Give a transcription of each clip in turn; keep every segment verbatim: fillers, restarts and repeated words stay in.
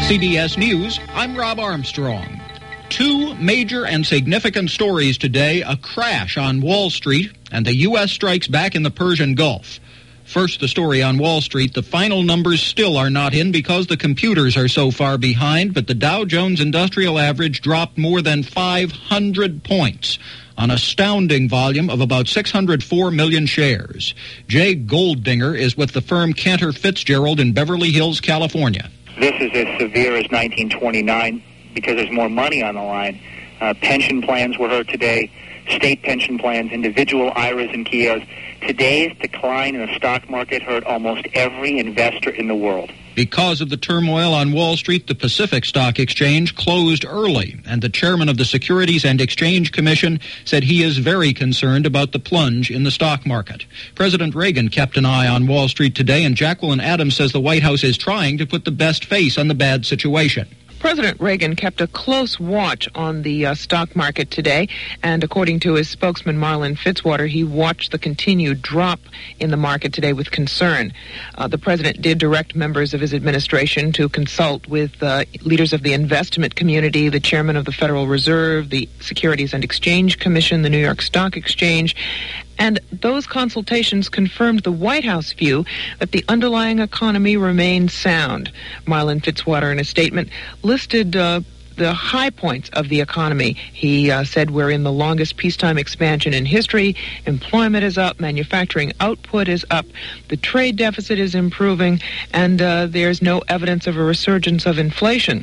C B S News, I'm Rob Armstrong. Two major and significant stories today, a crash on Wall Street, and the U S strikes back in the Persian Gulf. First, the story on Wall Street. The final numbers still are not in because the computers are so far behind, but the Dow Jones Industrial Average dropped more than five hundred points on astounding volume of about six hundred four million shares. Jay Golddinger is with the firm Cantor Fitzgerald in Beverly Hills, California. This is as severe as nineteen twenty-nine because there's more money on the line. Uh, pension plans were hurt today, state pension plans, individual I R As and K I As. Today's decline in the stock market hurt almost every investor in the world. Because of the turmoil on Wall Street, the Pacific Stock Exchange closed early, and the chairman of the Securities and Exchange Commission said he is very concerned about the plunge in the stock market. President Reagan kept an eye on Wall Street today, and Jacqueline Adams says the White House is trying to put the best face on the bad situation. President Reagan kept a close watch on the uh, stock market today, and according to his spokesman, Marlin Fitzwater, he watched the continued drop in the market today with concern. Uh, the president did direct members of his administration to consult with uh, leaders of the investment community, the chairman of the Federal Reserve, the Securities and Exchange Commission, the New York Stock Exchange, and those consultations confirmed the White House view that the underlying economy remains sound. Marlin Fitzwater, in a statement, listed uh, the high points of the economy. He uh, said we're in the longest peacetime expansion in history. Employment is up. Manufacturing output is up. The trade deficit is improving. And uh, there's no evidence of a resurgence of inflation.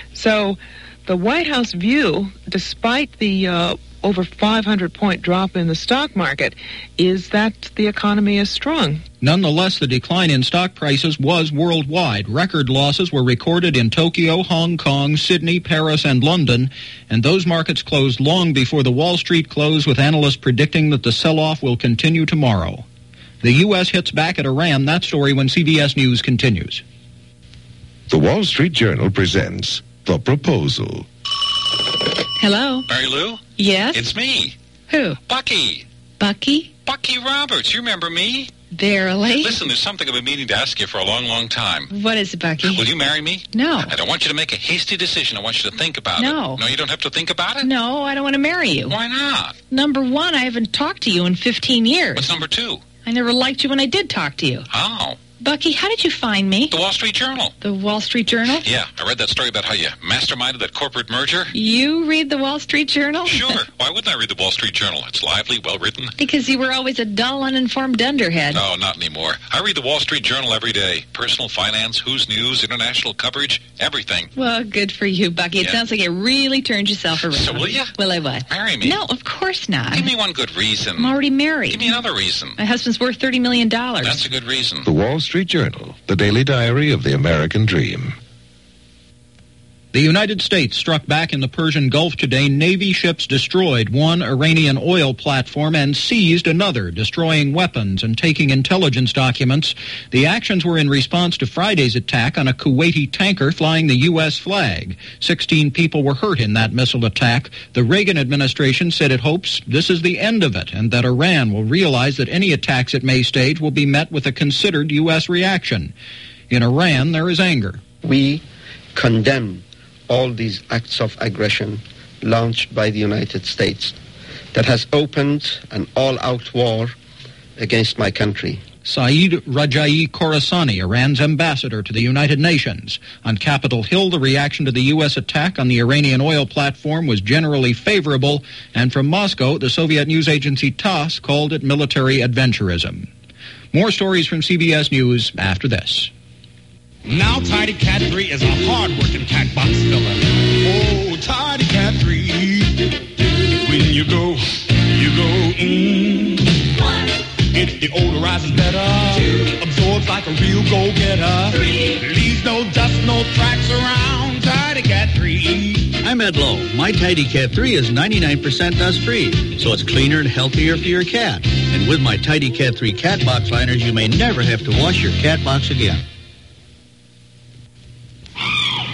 So the White House view, despite the uh, over five hundred point drop in the stock market, is that the economy is strong. Nonetheless, the decline in stock prices was worldwide. Record losses were recorded in Tokyo, Hong Kong, Sydney, Paris, and London, and those markets closed long before the Wall Street close, with analysts predicting that the sell-off will continue tomorrow. The U S hits back at Iran. That story when C B S News continues. The Wall Street Journal presents The Proposal. Hello? Mary Lou? Yes? It's me. Who? Bucky. Bucky? Bucky Roberts. You remember me? Verily? Listen, there's something I've been meaning to ask you for a long, long time. What is it, Bucky? Will you marry me? No. I don't want you to make a hasty decision. I want you to think about No. it. No, you don't have to think about it? No, I don't want to marry you. Why not? Number one, I haven't talked to you in fifteen years. What's number two? I never liked you when I did talk to you. Oh. Bucky, how did you find me? The Wall Street Journal. The Wall Street Journal? Yeah, I read that story about how you masterminded that corporate merger. You read the Wall Street Journal? Sure. Why wouldn't I read the Wall Street Journal? It's lively, well-written. Because you were always a dull, uninformed dunderhead. No, not anymore. I read the Wall Street Journal every day. Personal finance, who's news, international coverage, everything. Well, good for you, Bucky. It Yeah. sounds like you really turned yourself around. So will you? Will I what? Marry me. No, of course not. Give me one good reason. I'm already married. Give me another reason. My husband's worth thirty million dollars. That's a good reason. The Wall Street Journal, the daily diary of the American dream. The United States struck back in the Persian Gulf today. Navy ships destroyed one Iranian oil platform and seized another, destroying weapons and taking intelligence documents. The actions were in response to Friday's attack on a Kuwaiti tanker flying the U S flag. Sixteen people were hurt in that missile attack. The Reagan administration said it hopes this is the end of it and that Iran will realize that any attacks it may stage will be met with a considered U S reaction. In Iran, there is anger. We condemn all these acts of aggression launched by the United States that has opened an all-out war against my country. Saeed Rajaei Khorasani, Iran's ambassador to the United Nations. On Capitol Hill, the reaction to the U S attack on the Iranian oil platform was generally favorable, and from Moscow, the Soviet news agency TASS called it military adventurism. More stories from C B S News after this. Now Tidy Cat three is a hard-working cat box filler. Oh, Tidy Cat three. When you go, you go, mmm. It deodorizes better. Two. Absorbs like a real go-getter. Three. Leaves no dust, no tracks around. Tidy Cat three. I'm Ed Lowe. My Tidy Cat three is ninety-nine percent dust-free, so it's cleaner and healthier for your cat. And with my Tidy Cat three cat box liners, you may never have to wash your cat box again.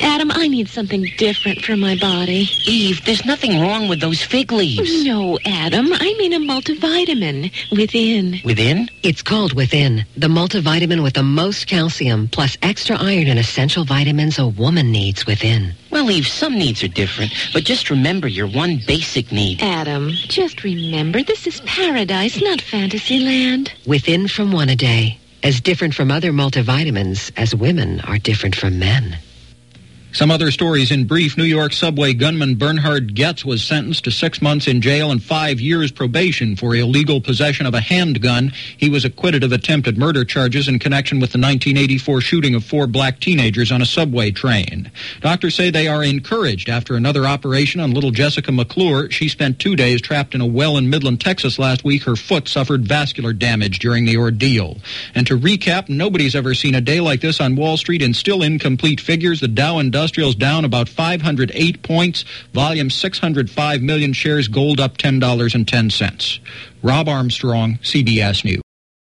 Adam, I need something different for my body. Eve, there's nothing wrong with those fig leaves. No, Adam. I mean a multivitamin. Within. Within? It's called Within, the multivitamin with the most calcium, plus extra iron and essential vitamins a woman needs within. Well, Eve, some needs are different, but just remember your one basic need. Adam, just remember, this is paradise, not fantasy land. Within from one a day. As different from other multivitamins as women are different from men. Some other stories in brief. New York subway gunman Bernhard Goetz was sentenced to six months in jail and five years probation for illegal possession of a handgun. He was acquitted of attempted murder charges in connection with the nineteen eighty-four shooting of four black teenagers on a subway train. Doctors say they are encouraged after another operation on little Jessica McClure. She spent two days trapped in a well in Midland, Texas last week. Her foot suffered vascular damage during the ordeal. And to recap, nobody's ever seen a day like this on Wall Street. In still incomplete figures, the Dow Industrials Industrials down about five hundred eight points. Volume six hundred five million shares. Gold up ten dollars and ten cents. Rob Armstrong, C B S News.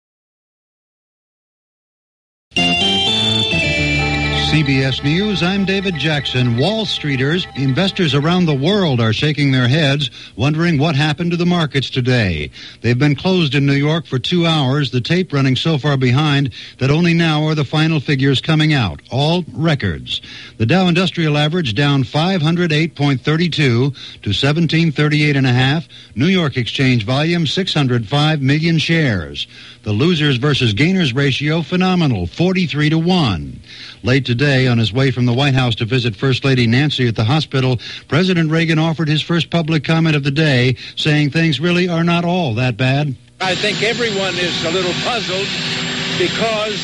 C B S News, I'm David Jackson. Wall Streeters, investors around the world are shaking their heads, wondering what happened to the markets today. They've been closed in New York for two hours, the tape running so far behind that only now are the final figures coming out, all records. The Dow Industrial Average down five hundred eight point three two to seventeen thirty-eight and a half. New York Exchange volume six hundred five million shares. The losers versus gainers ratio phenomenal, forty-three to one. Late today, on his way from the White House to visit First Lady Nancy at the hospital, President Reagan offered his first public comment of the day, saying things really are not all that bad. I think everyone is a little puzzled because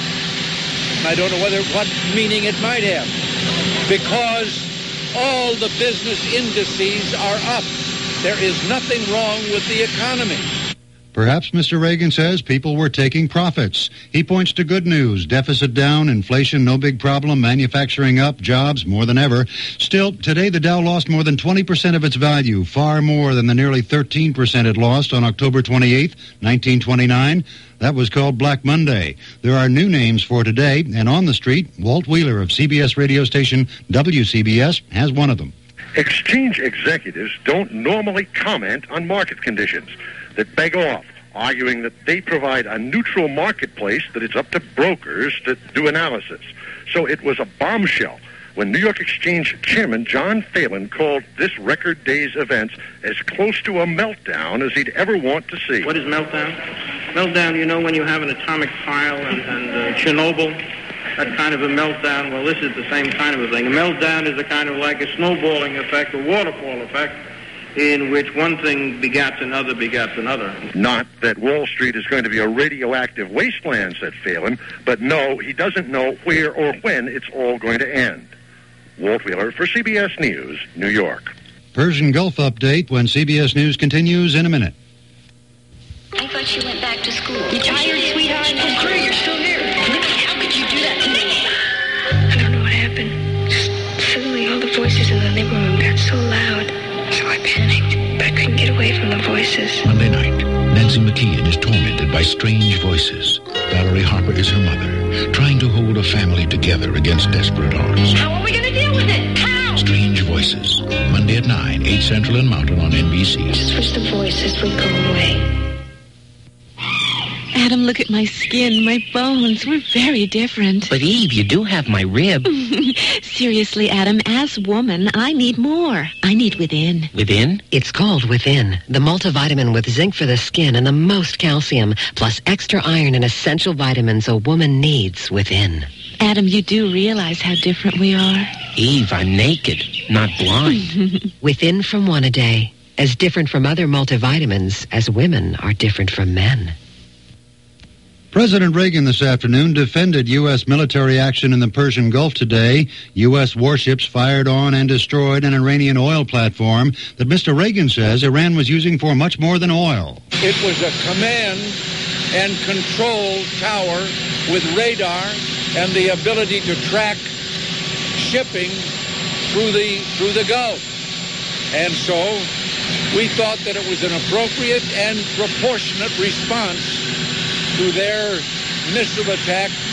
I don't know whether what meaning it might have. Because all the business indices are up. There is nothing wrong with the economy. Perhaps Mister Reagan says people were taking profits. He points to good news. Deficit down, inflation no big problem, manufacturing up, jobs more than ever. Still, today the Dow lost more than twenty percent of its value, far more than the nearly thirteen percent it lost on October twenty-eighth, nineteen twenty-nine. That was called Black Monday. There are new names for today, and on the street, Walt Wheeler of C B S radio station W C B S has one of them. Exchange executives don't normally comment on market conditions that beg off, arguing that they provide a neutral marketplace that it's up to brokers to do analysis. So it was a bombshell when New York Exchange Chairman John Phelan called this record day's events as close to a meltdown as he'd ever want to see. What is meltdown? Meltdown, you know, when you have an atomic pile and, and uh, Chernobyl, that kind of a meltdown. Well, this is the same kind of a thing. A meltdown is a kind of like a snowballing effect, a waterfall effect, in which one thing begats another begats another. Not that Wall Street is going to be a radioactive wasteland, said Phelan, but no, he doesn't know where or when it's all going to end. Walt Wheeler for C B S News, New York. Persian Gulf update when C B S News continues in a minute. I thought she went back to school. You tired, sweetheart? Oh, great, you're still here. How could you do that to me? I don't know what happened. Just suddenly all the voices in the living room got so loud. So I panicked, but I couldn't get away from the voices. Monday night, Nancy McKeon is tormented by strange voices. Valerie Harper is her mother, trying to hold a family together against desperate odds. How are we going to deal with it? How? Strange Voices, Monday at nine, eight Central and Mountain on N B C. Just wish the voices would go away. Adam, look at my skin, my bones. We're very different. But Eve, you do have my rib. Seriously, Adam, as woman, I need more. I need Within. Within? It's called Within, the multivitamin with zinc for the skin and the most calcium, plus extra iron and essential vitamins a woman needs within. Adam, you do realize how different we are? Eve, I'm naked, not blind. Within from one a day, as different from other multivitamins as women are different from men. President Reagan this afternoon defended U S military action in the Persian Gulf today. U S warships fired on and destroyed an Iranian oil platform that Mister Reagan says Iran was using for much more than oil. It was a command and control tower with radar and the ability to track shipping through the through the Gulf. And so we thought that it was an appropriate and proportionate response to their missile attack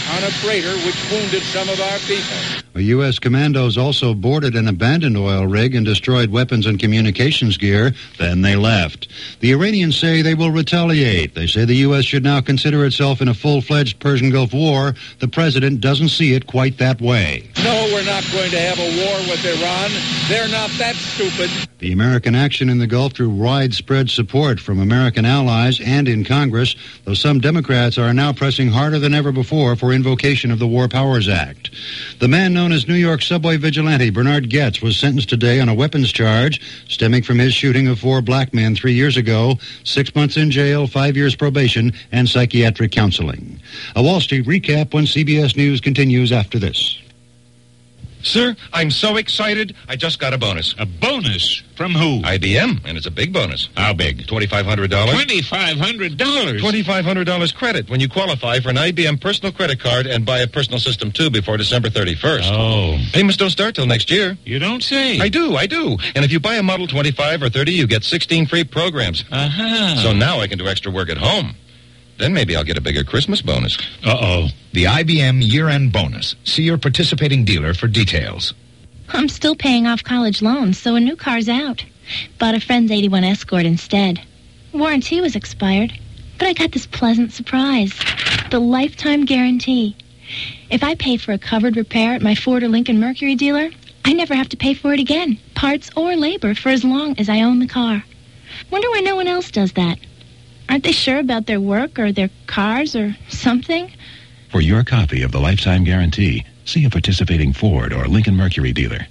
on a freighter which wounded some of our people. U S commandos also boarded an abandoned oil rig and destroyed weapons and communications gear. Then they left. The Iranians say they will retaliate. They say the U S should now consider itself in a full-fledged Persian Gulf war. The president doesn't see it quite that way. No, we're not going to have a war with Iran. They're not that stupid. The American action in the Gulf drew widespread support from American allies and in Congress, though some Democrats are now pressing harder than ever before for invocation of the War Powers Act. The man known as New York subway vigilante Bernard Goetz was sentenced today on a weapons charge stemming from his shooting of four black men three years ago, six months in jail, five years probation, and psychiatric counseling. A Wall Street recap when C B S News continues after this. Sir, I'm so excited, I just got a bonus. A bonus? From who? I B M, and it's a big bonus. How big? twenty-five hundred dollars. twenty-five hundred dollars? twenty-five hundred dollars credit when you qualify for an I B M personal credit card and buy a personal system, too, before December thirty-first. Oh. Payments don't start till next year. You don't say? I do, I do. And if you buy a Model twenty-five or thirty, you get sixteen free programs. Uh-huh. So now I can do extra work at home. Then maybe I'll get a bigger Christmas bonus. Uh-oh. The I B M year-end bonus. See your participating dealer for details. I'm still paying off college loans, so a new car's out. Bought a friend's eighty-one Escort instead. Warranty was expired, but I got this pleasant surprise. The lifetime guarantee. If I pay for a covered repair at my Ford or Lincoln Mercury dealer, I never have to pay for it again, parts or labor, for as long as I own the car. Wonder why no one else does that. Aren't they sure about their work or their cars or something? For your copy of the lifetime guarantee, see a participating Ford or Lincoln Mercury dealer.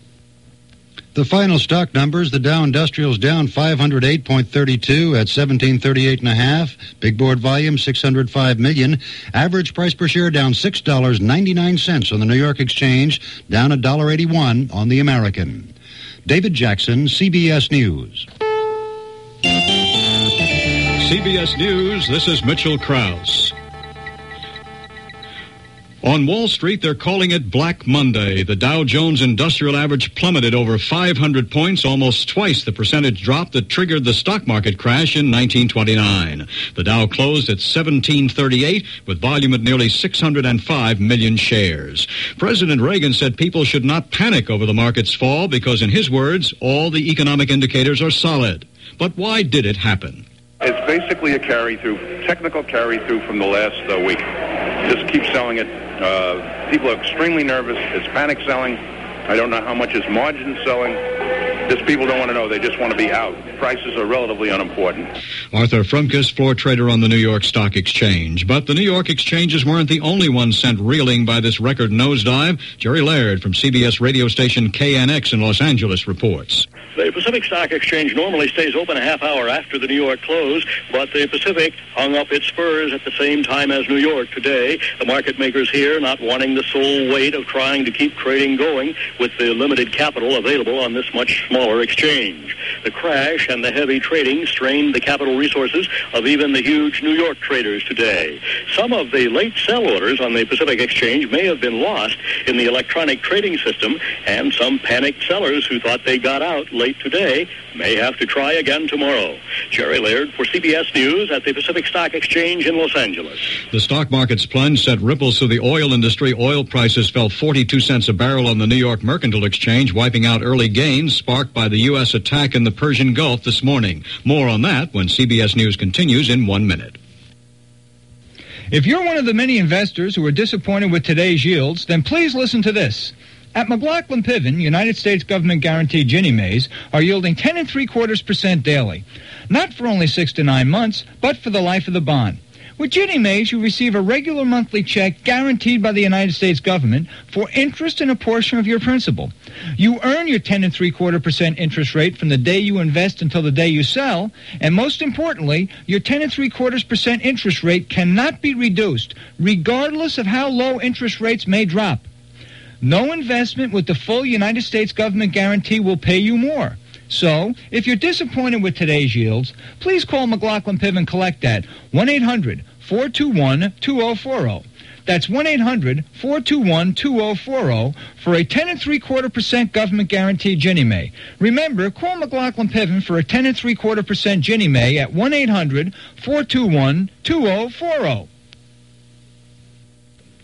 The final stock numbers, the Dow Industrial's down five hundred eight point three two at seventeen thirty-eight and a half. Big board volume six hundred five million. Average price per share down six dollars and ninety-nine cents on the New York Exchange, down one dollar eighty-one on the American. David Jackson, C B S News. C B S News, this is Mitchell Krause. On Wall Street, they're calling it Black Monday. The Dow Jones Industrial Average plummeted over five hundred points, almost twice the percentage drop that triggered the stock market crash in nineteen twenty-nine. The Dow closed at seventeen thirty-eight with volume at nearly six hundred five million shares. President Reagan said people should not panic over the market's fall because, in his words, all the economic indicators are solid. But why did it happen? It's basically a carry-through, technical carry-through from the last uh, week. Just keep selling it. Uh, people are extremely nervous. It's panic selling. I don't know how much is margin selling. Just people don't want to know. They just want to be out. Prices are relatively unimportant. Arthur Frumkes, floor trader on the New York Stock Exchange. But the New York exchanges weren't the only ones sent reeling by this record nosedive. Jerry Laird from C B S radio station K N X in Los Angeles reports. The Pacific Stock Exchange normally stays open a half hour after the New York close, but the Pacific hung up its spurs at the same time as New York today. The market makers here not wanting the sole weight of trying to keep trading going with the limited capital available on this much smaller exchange. The crash and the heavy trading strained the capital resources of even the huge New York traders today. Some of the late sell orders on the Pacific Exchange may have been lost in the electronic trading system, and some panicked sellers who thought they got out late today may have to try again tomorrow. Jerry Laird for C B S News at the Pacific Stock Exchange in Los Angeles. The stock market's plunge set ripples through the oil industry. Oil prices fell forty-two cents a barrel on the New York Mercantile Exchange, wiping out early gains sparked by the U S attack in the Persian Gulf this morning. More on that when C B S News continues in one minute. If you're one of the many investors who are disappointed with today's yields, then please listen to this. At McLaughlin Piven, United States government-guaranteed Ginnie Maes are yielding ten and three quarters percent daily. Not for only six to nine months, but for the life of the bond. With Ginnie Maes, you receive a regular monthly check guaranteed by the United States government for interest in a portion of your principal. You earn your ten and three quarter percent interest rate from the day you invest until the day you sell, and most importantly, your ten and three quarters percent interest rate cannot be reduced, regardless of how low interest rates may drop. No investment with the full United States government guarantee will pay you more. So, if you're disappointed with today's yields, please call McLaughlin Piven Collect at one eight hundred four two one two zero four zero. That's one eight hundred four two one two zero four zero for a ten and three quarter percent government guaranteed Ginnie Mae. Remember, call McLaughlin Piven for a ten and three quarter percent Ginnie Mae at one eight hundred four two one two zero four zero.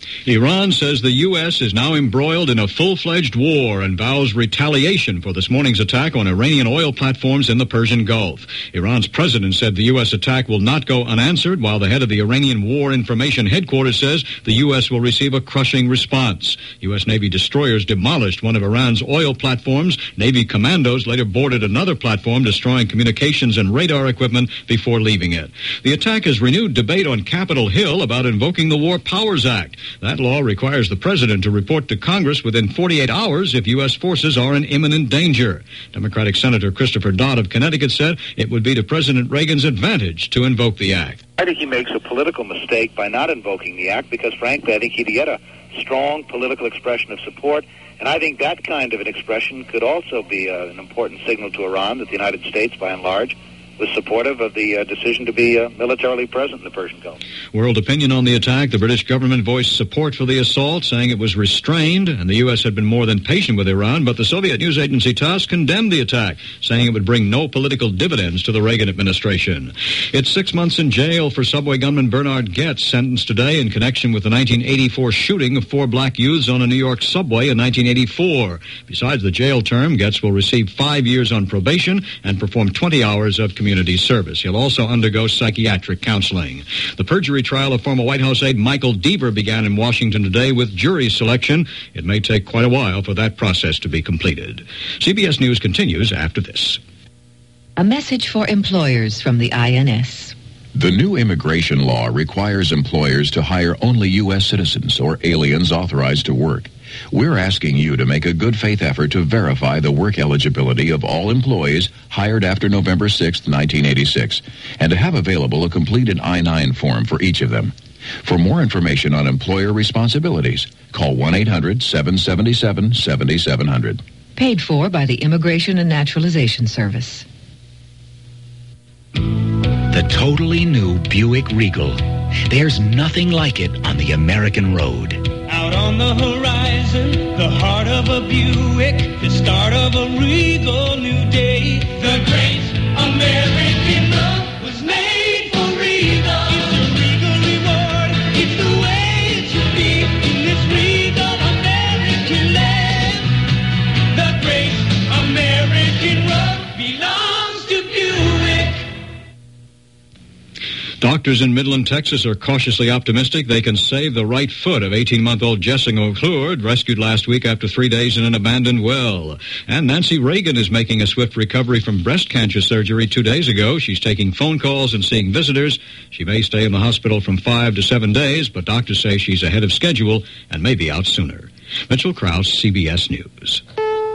Iran says the U S is now embroiled in a full-fledged war and vows retaliation for this morning's attack on Iranian oil platforms in the Persian Gulf. Iran's president said the U S attack will not go unanswered, while the head of the Iranian War Information Headquarters says the U S will receive a crushing response. U S Navy destroyers demolished one of Iran's oil platforms. Navy commandos later boarded another platform, destroying communications and radar equipment before leaving it. The attack has renewed debate on Capitol Hill about invoking the War Powers Act. That law requires the president to report to Congress within forty-eight hours if U S forces are in imminent danger. Democratic Senator Christopher Dodd of Connecticut said it would be to President Reagan's advantage to invoke the act. I think he makes a political mistake by not invoking the act because, frankly, I think he'd get a strong political expression of support. And I think that kind of an expression could also be uh, an important signal to Iran that the United States, by and large, was supportive of the uh, decision to be uh, militarily present in the Persian Gulf. World opinion on the attack. The British government voiced support for the assault, saying it was restrained, and the U S had been more than patient with Iran. But the Soviet news agency TASS condemned the attack, saying it would bring no political dividends to the Reagan administration. It's six months in jail for subway gunman Bernard Goetz, sentenced today in connection with the nineteen eighty-four shooting of four black youths on a New York subway in nineteen eighty-four. Besides the jail term, Goetz will receive five years on probation and perform twenty hours of community service. He'll also undergo psychiatric counseling. The perjury trial of former White House aide Michael Deaver began in Washington today with jury selection. It may take quite a while for that process to be completed. C B S News continues after this. A message for employers from the I N S. The new immigration law requires employers to hire only U S citizens or aliens authorized to work. We're asking you to make a good faith effort to verify the work eligibility of all employees hired after November sixth, nineteen eighty-six, and to have available a completed I nine form for each of them. For more information on employer responsibilities, call one eight hundred seven seven seven seven seven zero zero. Paid for by the Immigration and Naturalization Service. The totally new Buick Regal. There's nothing like it on the American road. Out on the horizon, the heart of a Buick, the start of a regal new day. The great American road was made for Regal. It's a Regal reward, it's the way it should be in this Regal American land. The great American road belongs to Buick. Doctors in Midland, Texas are cautiously optimistic they can save the right foot of eighteen-month-old Jessica McClure, rescued last week after three days in an abandoned well. And Nancy Reagan is making a swift recovery from breast cancer surgery two days ago. She's taking phone calls and seeing visitors. She may stay in the hospital from five to seven days, but doctors say she's ahead of schedule and may be out sooner. Mitchell Krause, C B S News.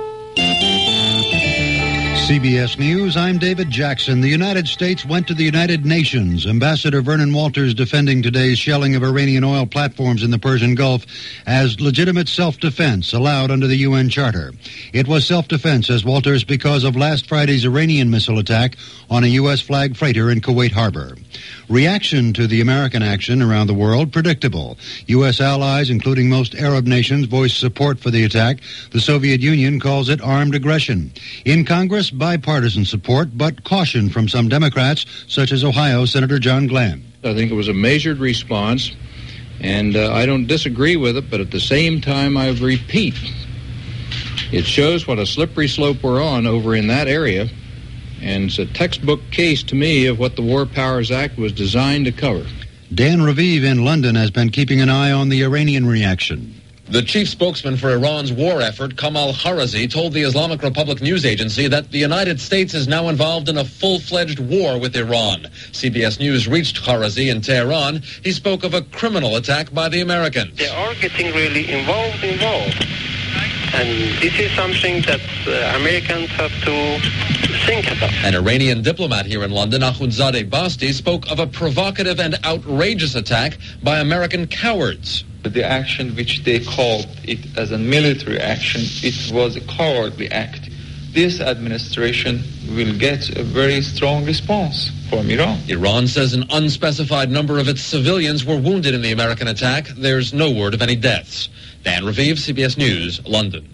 C B S News, I'm David Jackson. The United States went to the United Nations. Ambassador Vernon Walters defending today's shelling of Iranian oil platforms in the Persian Gulf as legitimate self-defense allowed under the U N Charter. It was self-defense, says Walters, because of last Friday's Iranian missile attack on a U S flag freighter in Kuwait Harbor. Reaction to the American action around the world, predictable. U S allies, including most Arab nations, voiced support for the attack. The Soviet Union calls it armed aggression. In Congress, bipartisan support, but caution from some Democrats, such as Ohio Senator John Glenn. I think it was a measured response, and uh, I don't disagree with it, but at the same time, I repeat, it shows what a slippery slope we're on over in that area, and it's a textbook case to me of what the War Powers Act was designed to cover. Dan Raviv in London has been keeping an eye on the Iranian reaction. The chief spokesman for Iran's war effort, Kamal Kharazi, told the Islamic Republic news agency that the United States is now involved in a full-fledged war with Iran. C B S News reached Kharazi in Tehran. He spoke of a criminal attack by the Americans. They are getting really involved, involved. And this is something that uh, Americans have to think about. An Iranian diplomat here in London, Akhundzadeh Basti, spoke of a provocative and outrageous attack by American cowards. The action which they called it as a military action, it was a cowardly act. This administration will get a very strong response from Iran. Iran says an unspecified number of its civilians were wounded in the American attack. There's no word of any deaths. Dan Raviv, C B S News, London.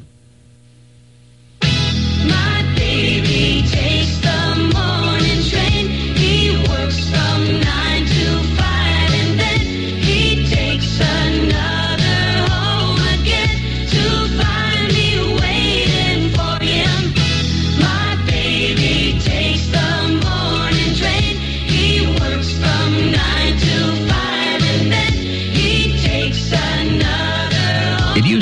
My baby takes the morning train. He works from nine to five, and then he takes another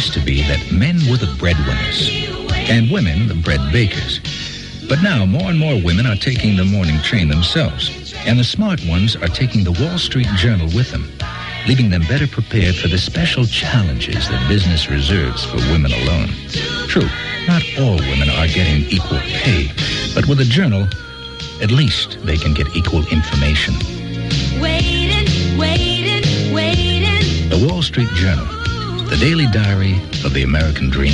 used to be that men were the breadwinners and women the bread bakers. But now more and more women are taking the morning train themselves, and the smart ones are taking the Wall Street Journal with them, leaving them better prepared for the special challenges that business reserves for women alone. True, not all women are getting equal pay, but with a journal, at least they can get equal information. Waiting, waiting, waiting. The Wall Street Journal, the daily diary of the American dream.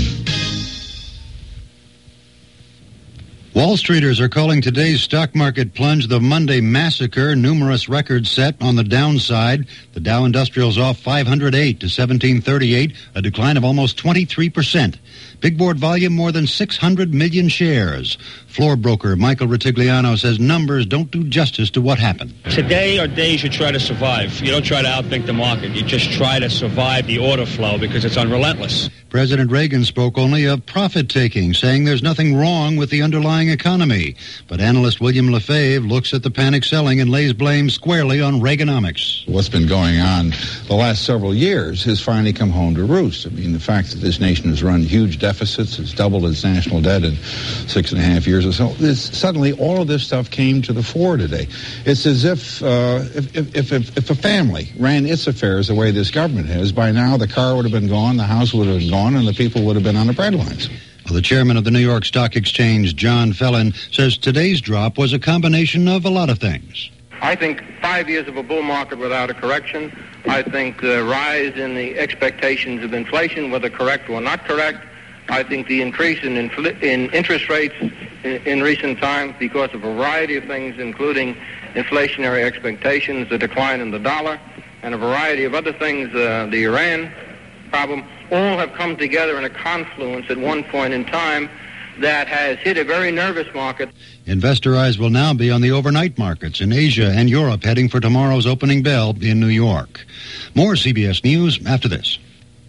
Wall Streeters are calling today's stock market plunge the Monday massacre. Numerous records set on the downside. The Dow Industrial's off five hundred eight to seventeen thirty-eight, a decline of almost twenty-three percent. Big board volume more than six hundred million shares. Floor broker Michael Ritigliano says numbers don't do justice to what happened. Today are days you try to survive. You don't try to outthink the market. You just try to survive the order flow because it's unrelentless. President Reagan spoke only of profit-taking, saying there's nothing wrong with the underlying economy. But analyst William Lefebvre looks at the panic selling and lays blame squarely on Reaganomics. What's been going on the last several years has finally come home to roost. I mean, the fact that this nation has run huge deficits, it's doubled its national debt in six and a half years or so. This, suddenly, all of this stuff came to the fore today. It's as if, uh, if, if, if, if a family ran its affairs the way this government has, by now the car would have been gone, the house would have been gone, and the people would have been on the breadlines. Well, the chairman of the New York Stock Exchange, John Fellin, says today's drop was a combination of a lot of things. I think five years of a bull market without a correction. I think the rise in the expectations of inflation, whether correct or not correct. I think the increase in, infl- in interest rates in, in recent times because of a variety of things, including inflationary expectations, the decline in the dollar, and a variety of other things, uh, the Iran problem, all have come together in a confluence at one point in time that has hit a very nervous market. Investor eyes will now be on the overnight markets in Asia and Europe heading for tomorrow's opening bell in New York. More C B S News after this.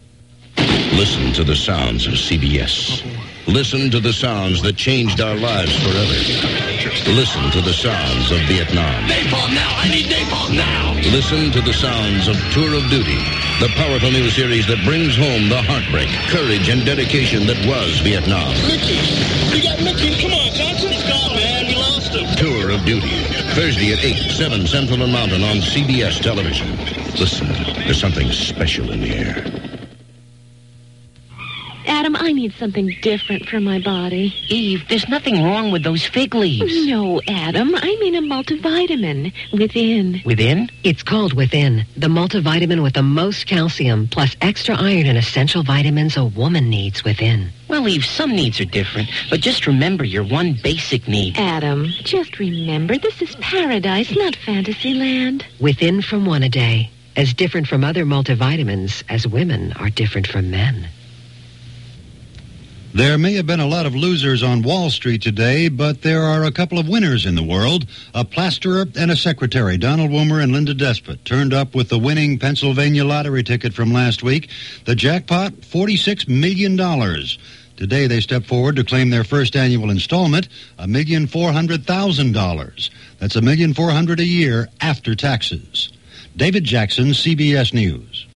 Listen to the sounds of C B S. Listen to the sounds that changed our lives forever. Listen to the sounds of Vietnam. Napalm now! I need napalm now! Listen to the sounds of Tour of Duty, the powerful new series that brings home the heartbreak, courage, and dedication that was Vietnam. Mickey! We got Mickey! Come on, Johnson! He's gone, man. We lost him. Tour of Duty, Thursday at eight, seven Central and Mountain on C B S television. Listen, there's something special in the air. Adam, I need something different for my body. Eve, there's nothing wrong with those fig leaves. No, Adam, I mean a multivitamin. Within. Within? It's called Within, the multivitamin with the most calcium, plus extra iron and essential vitamins a woman needs within. Well, Eve, some needs are different, but just remember your one basic need. Adam, just remember, this is paradise, not fantasy land. Within from one a day, as different from other multivitamins as women are different from men. There may have been a lot of losers on Wall Street today, but there are a couple of winners in the world. A plasterer and a secretary, Donald Woomer and Linda Despot, turned up with the winning Pennsylvania lottery ticket from last week. The jackpot, forty-six million dollars. Today they step forward to claim their first annual installment, one million four hundred thousand dollars. That's one million four hundred thousand dollars a year after taxes. David Jackson, C B S News.